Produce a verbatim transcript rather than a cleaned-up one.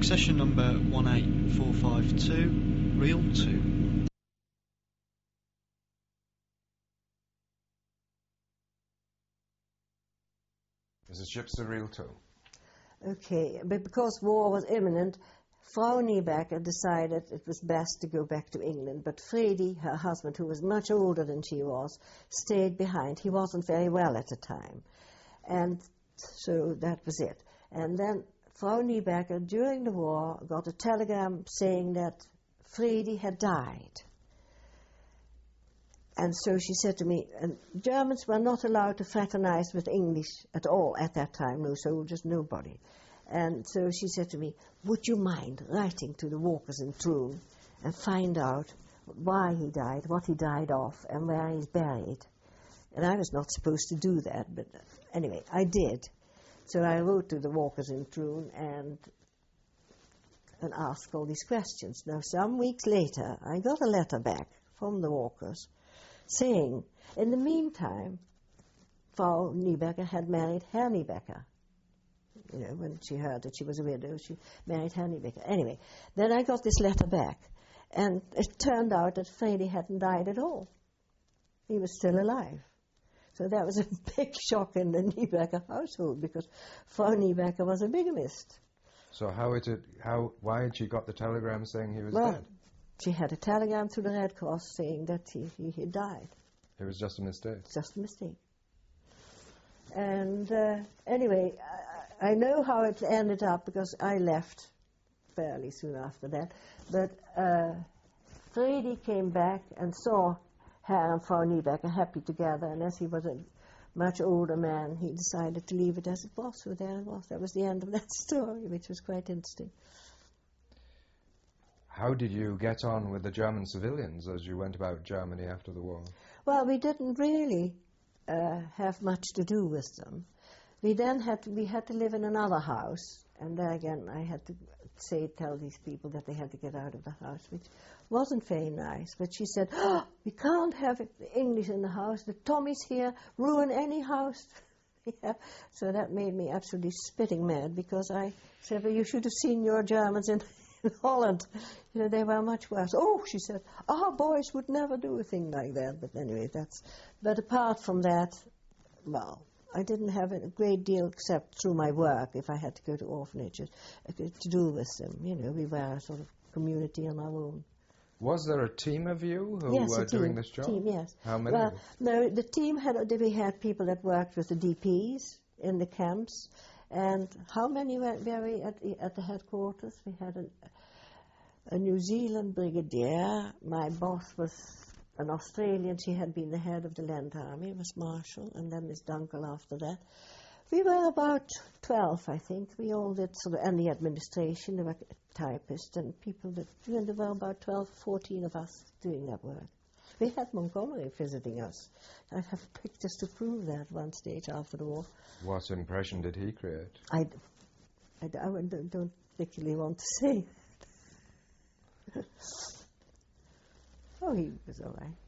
Succession number one eight four five two, reel two. Is the ship's a reel two? Okay, but because war was imminent, Frau Niebecker decided it was best to go back to England, but Freddy, her husband, who was much older than she was, stayed behind. He wasn't very well at the time. And so that was it. And then Frau Niebecker, during the war, got a telegram saying that Freddy had died. And so she said to me, and Germans were not allowed to fraternize with English at all at that time, no soldiers, nobody. And so she said to me, would you mind writing to the Walkers in Troon and find out why he died, what he died of, and where he's buried? And I was not supposed to do that, but anyway, I did. So I wrote to the Walkers in Troon and, and asked all these questions. Now, some weeks later, I got a letter back from the Walkers saying, in the meantime, Frau Niebecker had married Herr Niebecker. You know, when she heard that she was a widow, she married Herr Niebecker. Anyway, then I got this letter back, and it turned out that Freddy hadn't died at all. He was still alive. So that was a big shock in the Niebecker household, because Frau Niebecker was a bigamist. So how is it, how, why had she got the telegram saying he was well, dead? She had a telegram through the Red Cross saying that he, he, he died. It was just a mistake? Just a mistake. And uh, anyway, I, I know how it ended up, because I left fairly soon after that. But uh, Freddy came back and saw Herr and Frau Niebecker happy together, and as he was a much older man, he decided to leave it as it was. So there it was. That was the end of that story, which was quite interesting. How did you get on with the German civilians as you went about Germany after the war? Well, we didn't really uh, have much to do with them. We then had to, we had to live in another house, and there again I had to say, tell these people that they had to get out of the house, which wasn't very nice. But she said, oh, we can't have it, the English in the house, the Tommies here ruin any house. Yeah. So that made me absolutely spitting mad, because I said, well, you should have seen your Germans in in Holland. You know, they were much worse. Oh, she said, our boys would never do a thing like that. But anyway, that's... But apart from that, well, I didn't have a great deal except through my work, if I had to go to orphanages, to do with them. You know, we were a sort of community on our own. Was there a team of you who yes, were a team, doing this job? Team, yes. How many? Well, no, the team had, we had people that worked with the D Ps in the camps. And how many were we at, at the headquarters? We had a, a New Zealand brigadier. My boss was an Australian. She had been the head of the Land Army, Miss Marshall, and then Miss Dunkel after that. We were about twelve, I think. We all did sort of, and the administration, there were typists and people that, you know, there were about twelve, fourteen of us doing that work. We had Montgomery visiting us. I have pictures to prove that one stage after the war. What impression did he create? I, I, I don't, don't particularly want to say. Oh, he was all right.